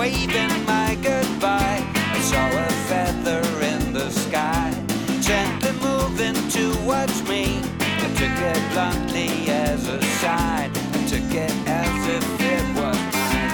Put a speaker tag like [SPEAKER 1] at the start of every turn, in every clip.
[SPEAKER 1] waving my goodbye. I saw a feather in the sky, gently moving towards me. I took it bluntly as a sign, I took it as if it was mine.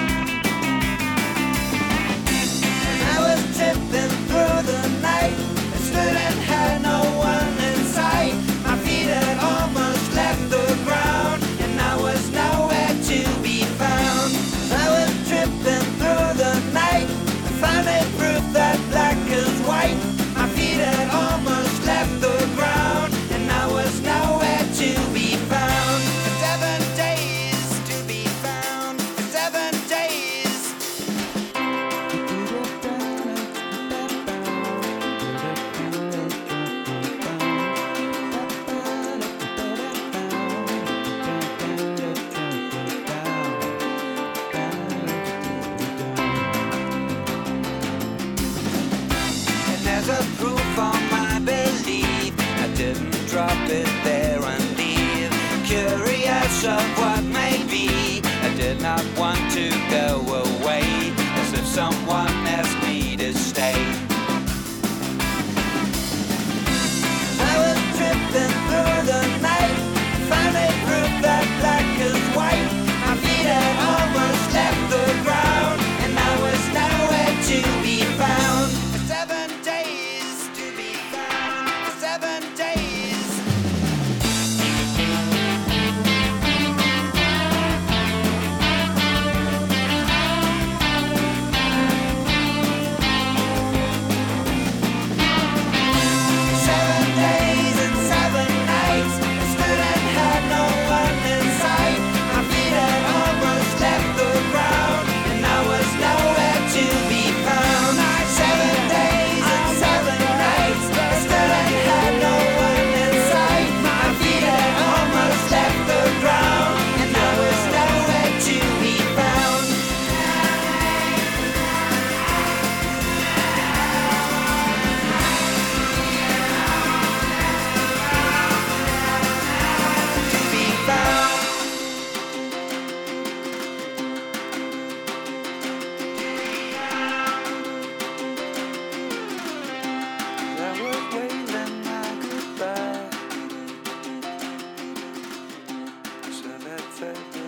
[SPEAKER 1] And I was tripping through the night, I stood and had no one in sight. My feet had almost left the ground, and I was nowhere to be found. I was tripping through the night, I found a proof that black is white. My feet had almost left the ground, and I was nowhere to be found. 7 days to be found, 7 days. And as a proof of my belief, I didn't drop it there and leave. Curious of what may be, I did not want to go away, as if someone asked me to stay. I was tripping through the night, found a proof that black is white. My feet had almost left the ground, and I was nowhere to be found. 7 days to be found, 7 days. Say